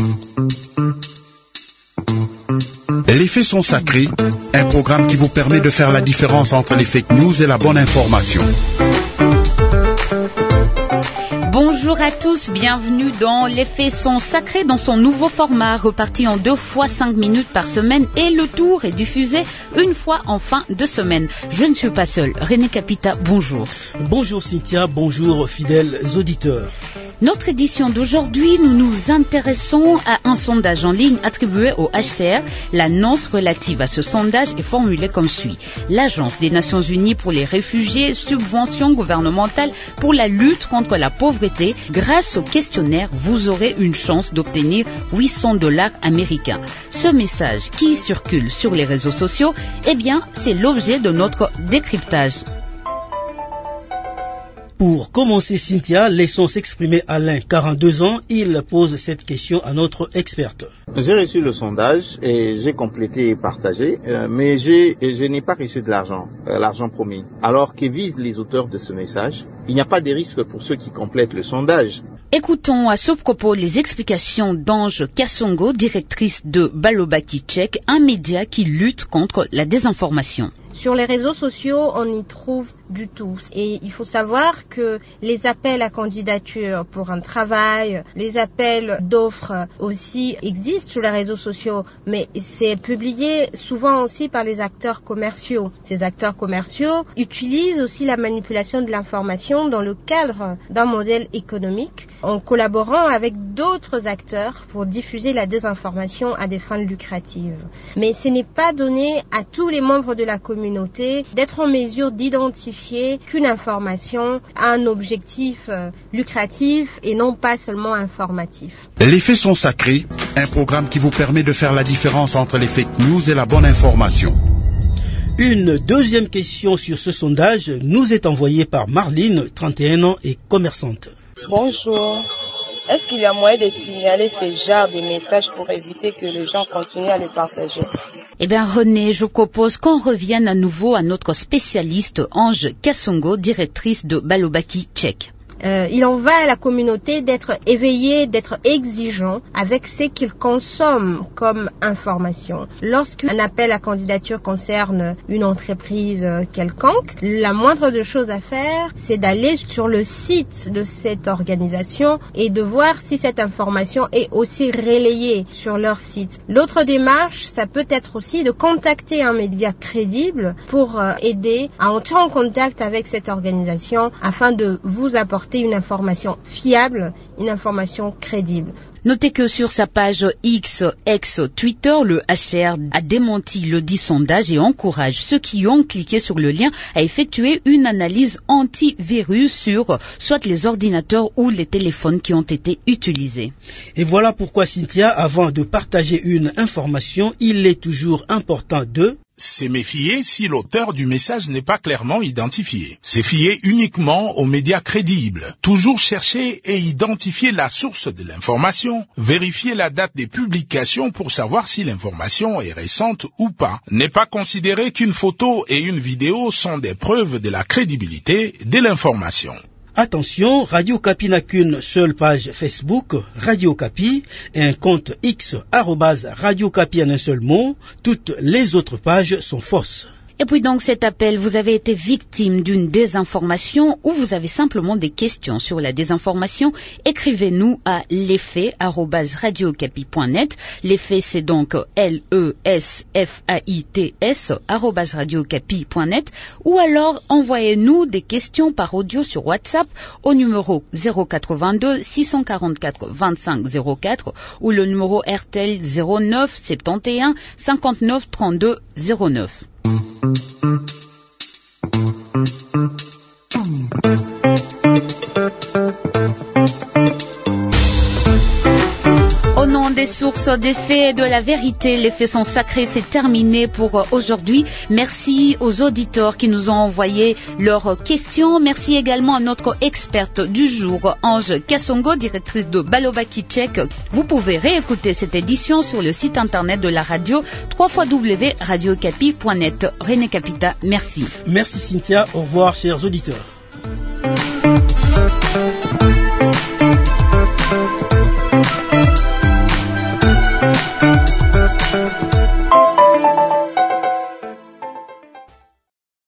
Les faits sont sacrés, un programme qui vous permet de faire la différence entre les fake news et la bonne information. Bonjour à tous, bienvenue dans Les faits sont sacrés dans son nouveau format, reparti en 2 fois 5 minutes par semaine et le tour est diffusé une fois en fin de semaine. Je ne suis pas seule. René Capita, bonjour. Bonjour Cynthia, bonjour fidèles auditeurs. Notre édition d'aujourd'hui, nous nous intéressons à un sondage en ligne attribué au HCR. L'annonce relative à ce sondage est formulée comme suit. L'Agence des Nations Unies pour les réfugiés, subvention gouvernementale pour la lutte contre la pauvreté. Grâce au questionnaire, vous aurez une chance d'obtenir $800 américains. Ce message qui circule sur les réseaux sociaux, eh bien, c'est l'objet de notre décryptage. Pour commencer, Cynthia, laissons s'exprimer Alain, 42 ans. Il pose cette question à notre experte. J'ai reçu le sondage et j'ai complété et partagé, mais je n'ai pas reçu de l'argent promis. Alors que visent les auteurs de ce message, il n'y a pas de risque pour ceux qui complètent le sondage. Écoutons à ce propos les explications d'Ange Kassongo, directrice de Balobaki Tchèque, un média qui lutte contre la désinformation. Sur les réseaux sociaux, on y trouve du tout. Et il faut savoir que les appels à candidature pour un travail, les appels d'offres aussi existent sur les réseaux sociaux, mais c'est publié souvent aussi par les acteurs commerciaux. Ces acteurs commerciaux utilisent aussi la manipulation de l'information dans le cadre d'un modèle économique en collaborant avec d'autres acteurs pour diffuser la désinformation à des fins lucratives. Mais ce n'est pas donné à tous les membres de la communauté d'être en mesure d'identifier qu'une information a un objectif lucratif et non pas seulement informatif. Les faits sont sacrés, un programme qui vous permet de faire la différence entre les fake news et la bonne information. Une deuxième question sur ce sondage nous est envoyée par Marline, 31 ans et commerçante. Bonjour. Est-ce qu'il y a moyen de signaler ce genre de messages pour éviter que les gens continuent à les partager? Eh bien, René, je propose qu'on revienne à nouveau à notre spécialiste Ange Kassongo, directrice de Balobaki Tchèque. Il en va à la communauté d'être éveillée, d'être exigeant avec ce qu'ils consomment comme information. Lorsqu'un appel à candidature concerne une entreprise quelconque, la moindre des choses à faire, c'est d'aller sur le site de cette organisation et de voir si cette information est aussi relayée sur leur site. L'autre démarche, ça peut être aussi de contacter un média crédible pour aider à entrer en contact avec cette organisation afin de vous apporter une information fiable, une information crédible. Notez que sur sa page X, ex-Twitter, le HCR a démenti le dit sondage et encourage ceux qui ont cliqué sur le lien à effectuer une analyse antivirus sur soit les ordinateurs ou les téléphones qui ont été utilisés. Et voilà pourquoi, Cynthia, avant de partager une information, il est toujours important de se méfier si l'auteur du message n'est pas clairement identifié. Se fier uniquement aux médias crédibles. Toujours chercher et identifier la source de l'information. Vérifier la date des publications pour savoir si l'information est récente ou pas. Ne pas considérer qu'une photo et une vidéo sont des preuves de la crédibilité de l'information. Attention, Radio Kapi n'a qu'une seule page Facebook, Radio Kapi, et un compte X, @Radio Kapi en un seul mot. Toutes les autres pages sont fausses. Et puis donc cet appel, vous avez été victime d'une désinformation ou vous avez simplement des questions sur la désinformation, écrivez-nous à lesfaits@radiocapi.net. Les faits, c'est donc LESFAITS @radiocapi.net ou alors envoyez-nous des questions par audio sur WhatsApp au numéro 082 644 25 04 ou le numéro RTL 09 71 59 32 09. Au nom des sources, des faits et de la vérité, les faits sont sacrés, c'est terminé pour aujourd'hui. Merci aux auditeurs qui nous ont envoyé leurs questions. Merci également à notre experte du jour, Ange Kassongo, directrice de Balobaki Tchèque. Vous pouvez réécouter cette édition sur le site internet de la radio www.radiocapi.net. René Capita, merci. Merci Cynthia, au revoir chers auditeurs.